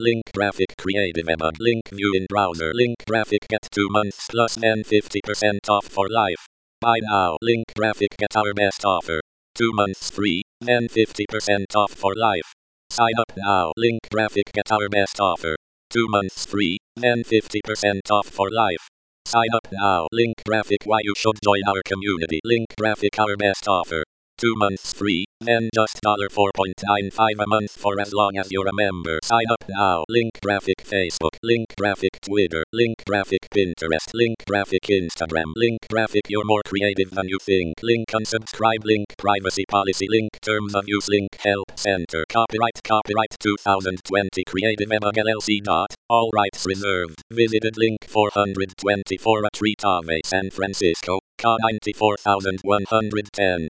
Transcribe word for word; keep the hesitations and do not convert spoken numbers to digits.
Link graphic creative ebook. Link view in browser. Link graphic get two months plus then fifty percent off for life. Buy now. Link graphic get our best offer. Two months free, then fifty percent off for life. Sign up now. Link graphic get our best offer. Two months free, then fifty percent off for life. Sign up now. Link graphic why you should join our community. Link graphic our best offer. Two months free, then just four ninety-five a month for as long as you're a member. Sign up now. Link graphic Facebook. Link graphic Twitter. Link graphic Pinterest. Link graphic Instagram. Link graphic you're more creative than you think. Link unsubscribe. Link privacy policy. Link terms of use. Link help center. Copyright Copyright twenty twenty Creative Ebook L L C. Dot. All rights reserved. Visited link four twenty-four at Tree San Francisco. C A ninety-four thousand one hundred ten.